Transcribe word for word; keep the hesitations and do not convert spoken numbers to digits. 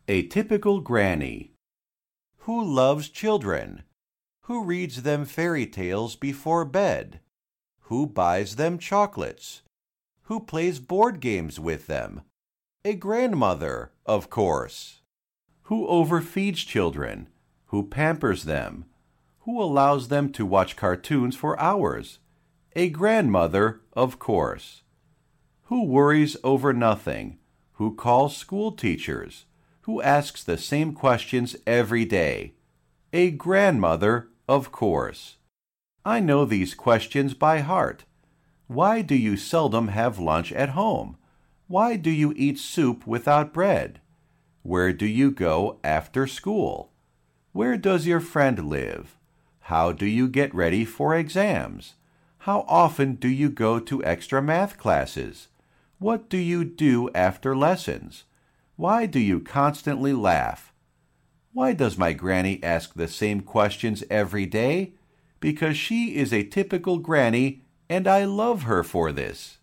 A typical granny. Who loves children? Who reads them fairy tales before bed? Who buys them chocolates? Who plays board games with them? A grandmother, of course. Who overfeeds children? Who pampers them? Who allows them to watch cartoons for hours? A grandmother, of course. Who worries over nothing? Who calls school teachers? Who asks the same questions every day? A grandmother, of course. I know these questions by heart. Why do you seldom have lunch at home? Why do you eat soup without bread? Where do you go after school? Where does your friend live? How do you get ready for exams? How often do you go to extra math classes? What do you do after lessons? Why do you constantly laugh? Why does my granny ask the same questions every day? Because she is a typical granny, and I love her for this.